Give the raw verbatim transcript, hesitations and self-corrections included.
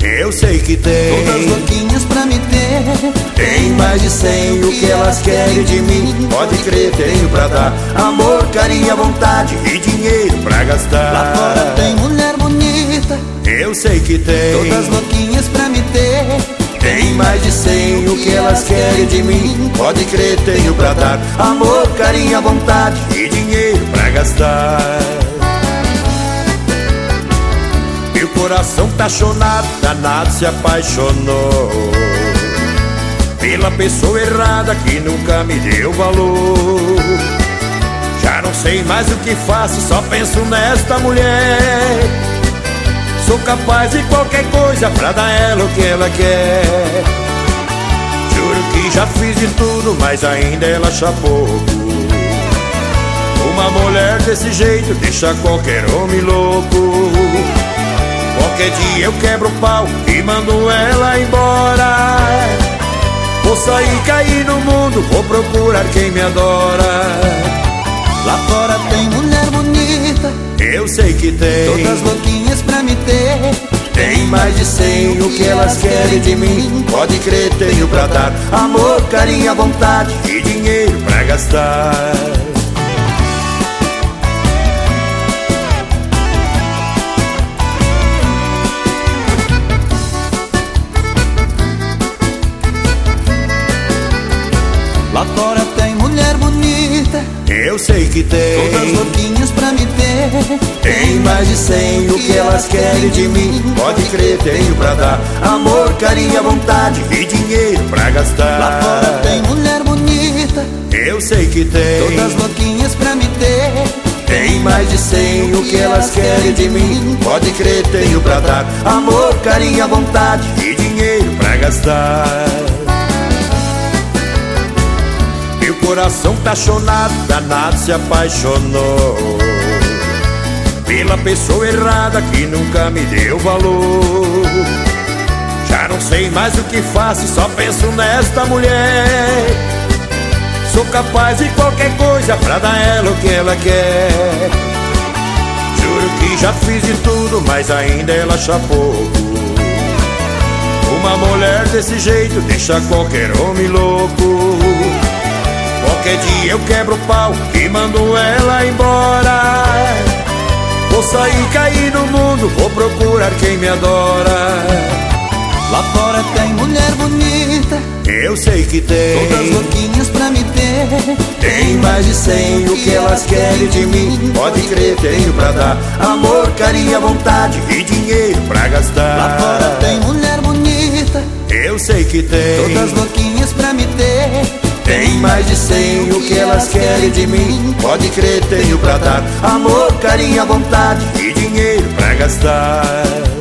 Eu sei que tem, todas louquinhas pra me ter. tem mais de cem, o que elas querem de mim. Pode crer, tenho pra dar amor, carinho, vontade e dinheiro pra gastar. Lá fora tem mulher bonita, eu sei que tem, todas louquinhas pra me ter. tem mais de cem, o que elas querem de mim. Pode crer, tenho pra dar amor, carinho, vontade e dinheiro pra gastar. Meu coração tá chonado, danado se apaixonou pela pessoa errada que nunca me deu valor. Já não sei mais o que faço, só penso nesta mulher. Sou capaz de qualquer coisa pra dar ela o que ela quer. Juro que já fiz de tudo, mas ainda ela acha pouco. Uma mulher desse jeito deixa qualquer homem louco. Qualquer dia eu quebro o pau e mando ela embora. Vou sair, cair no mundo, vou procurar quem me adora. Lá fora tem mulher bonita, eu sei que tem, todas louquinhas pra me ter. tem mais de cem, o que elas querem de mim. Pode crer, tenho pra dar amor, carinho, vontade e dinheiro pra gastar. Lá fora tem mulher bonita, eu sei que tem, todas louquinhas pra me ter. tem mais de cem, o que elas querem de mim. Pode crer, tenho pra dar amor, carinho, vontade e dinheiro pra gastar. Lá fora tem mulher bonita, eu sei que tem, todas louquinhas pra me ter. tem mais de cem, o que elas querem de mim. Pode crer, tenho pra dar amor, carinho, vontade e dinheiro pra gastar. Meu coração tá chonado, danado se apaixonou pela pessoa errada que nunca me deu valor. Já não sei mais o que faço, só penso nesta mulher. Sou capaz de qualquer coisa pra dar ela o que ela quer. Juro que já fiz de tudo, mas ainda ela acha pouco. Uma mulher desse jeito deixa qualquer homem louco. Qualquer dia eu quebro o pau e mando ela embora. Vou sair, cair no mundo, vou procurar quem me adora. Lá fora tem mulher bonita, eu sei que tem, todas louquinhas pra me ter. tem mais de cem, o que elas querem de mim. Pode crer, tenho pra dar amor, carinho, vontade e dinheiro pra gastar. Lá fora tem mulher bonita, eu sei que tem, todas louquinhas pra me ter. tem mais de cem, o que elas querem de mim. Pode crer, tenho pra dar amor, carinho, vontade e dinheiro pra gastar.